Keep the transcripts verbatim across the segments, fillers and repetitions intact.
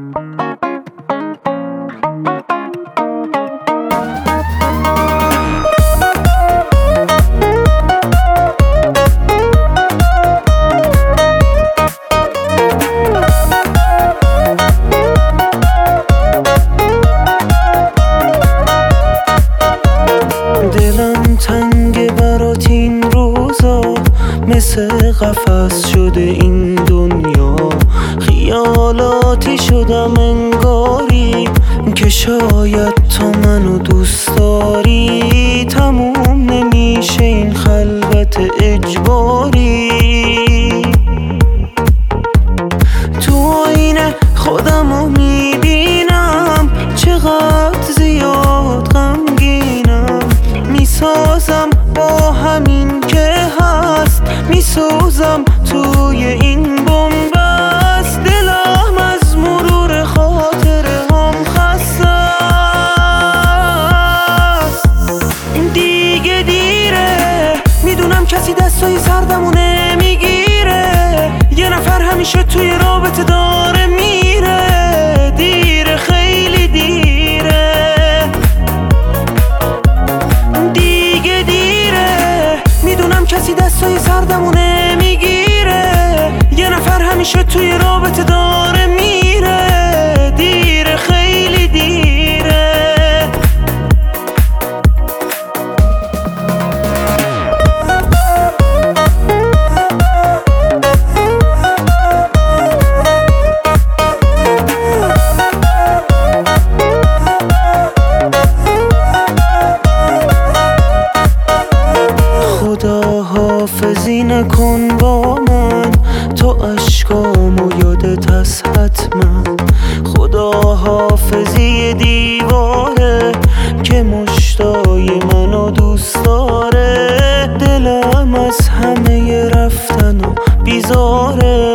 دلم تنگ برات این روزا، مثل قفس شده این دنیا. خیالاتی شدم انگاری که شاید تو منو دوست داری. تموم نمیشه این خلوت اجباری. تو آینه خودمو میبینم چقدر زیاد غمگینم. میسازم با همین که هست، میسوزم توی این بنبست. دلم از مرور خاطره هم خسته است. دیگه دیره، میدونم کسی دستای سردمو نمیگیره. یه نفر همیشه توی رابطه داره میره. دیره، خیلی دیره، دیگه دیره. میدونم کسی دستای سردمو نمیگیره. یه نفر همیشه توی رابطه داره میره. دیره، خیلی دیره. خدا حافظی نکن با من، تو عشقامو یادت هست حتما. خدا حافظی دیواره که مشتای منو دوست داره. دلم از همه رفتن و بیزاره.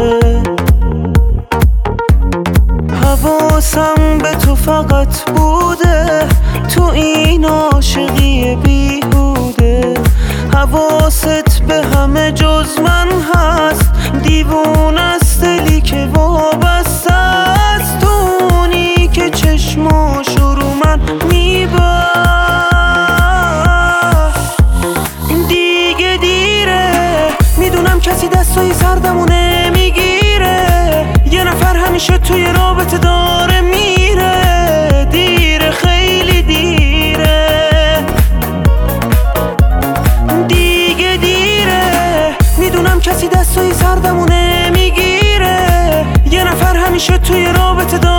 حواسم به تو فقط بوده، تو این عاشقی بیهوده. حواست به همه جز من هست، دیوونه است دلی که وابسته است. تو اونی که چشماشو رو من میبست. دیگه دیره، میدونم کسی دستای سردمو نمیگیره. یه نفر همیشه توی رابطه داره میره. دیره، خیلی دیره، دیگه دیره. میدونم کسی دستای سردمو نمیگیره. یه نفر همیشه توی رابطه داره